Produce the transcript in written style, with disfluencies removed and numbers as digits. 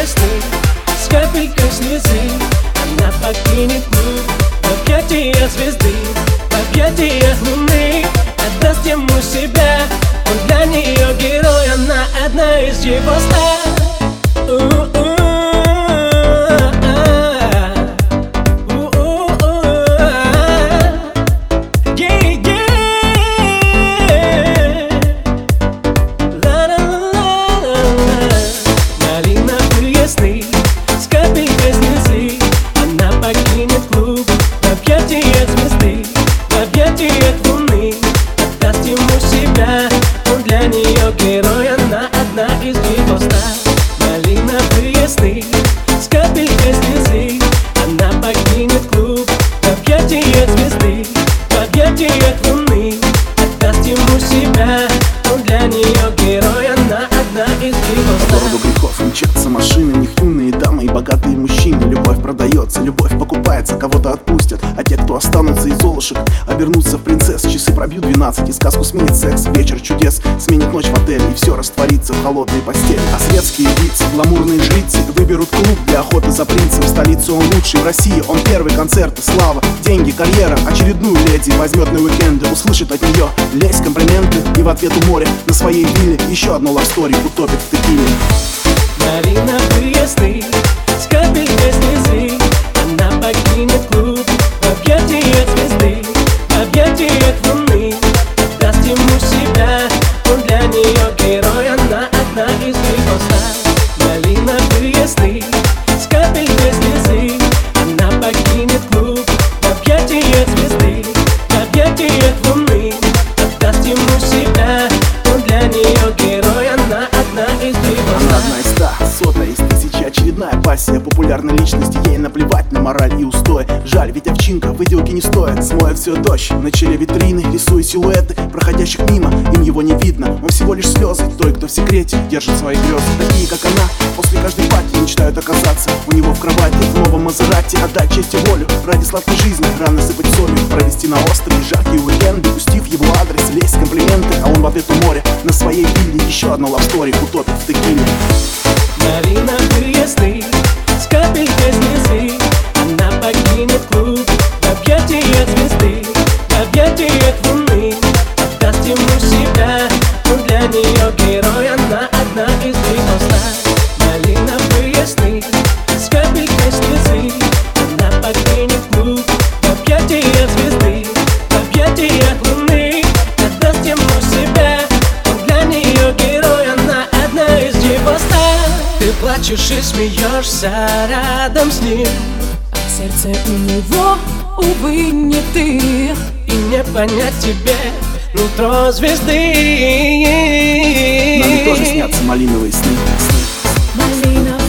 весны, с капелькой слезы. Она покинет клуб в объятиях звезды, в объятиях луны. Отдаст ему себя, он для нее герой, она одна из его ста. С капелькой слезы она покинет клуб в объятиях звезды, в объятиях луны. Отдаст ему себя, он для нее герой, она одна из его ста. Малиновые сны, с капелькой слезы она покинет клуб в объятиях звезды, в объятиях луны. Отдаст ему себя, он для нее герой, она одна из его ста. По городу грехов мчатся машины, в них юные дамы и богатые мужчины. Любовь продается, любовь покупается, кого-то отпустят, а те, кто останутся из золушек, обернутся в принцесс. Часы пробьют 12, и сказку сменит секс. Вечер чудес сменит ночь в отеле, и все растворится в холодной постели. А светские лица, гламурные жрицы выберут клуб для охоты за принцем. В столице он лучший, в России он первый. Концерты, слава, деньги, карьера. Очередную леди возьмет на уикенды, услышит от нее лезь, комплименты, и в ответ у моря на своей вилле еще одну лавстори утопит в текиле. Малиновые сны, с капелькой слезы она покинет клуб в объятиях звезды, в объятиях луны. Отдаст ему себя, он для нее герой, она одна из его ста. Малиновые сны, с капелькой слезы она покинет клуб в объятиях звезды, в объятиях луны. Отдаст ему себя, он для нее герой, она одна из его ста. Одна из ста, сотая из тысячи, очередная пассия популярной личности. Ей наплевать на мораль и устой. Жаль, ведь овчинка выделки не стоит. Смоет все дождь, на челе витрины рисуя силуэты проходящих мимо, им его не видно. Он всего лишь слезы той, кто в секрете держит свои грезы. Такие, как она, после каждой пати мечтают оказаться у него в кровати, в новом Мазерати. Отдать честь и волю ради сладкой жизни, рано сыпать солью, провести на острые жаркие уикенды, пустив его адрес, лезть комплименты, а он в ответ у моря на своей вилле еще одну лавстори утопит в текиле. Малиновые сны, с капелькой слезы она покинет клуб в объятиях звезды, в объятиях луны. Отдаст ему себя, он для нее герой, она одна из его ста. Малиновые сны, с капелькой слезы она покинет клуб в объятиях звезды, в объятиях луны. Отдаст ему себя, он для нее герой, она одна из его ста. Ты плачешь и смеешься рядом с ним, а в сердце у него, увы, не ты. и не понять тебе нутро звезды. Нам ведь тоже снятся малиновые сны. Малиновые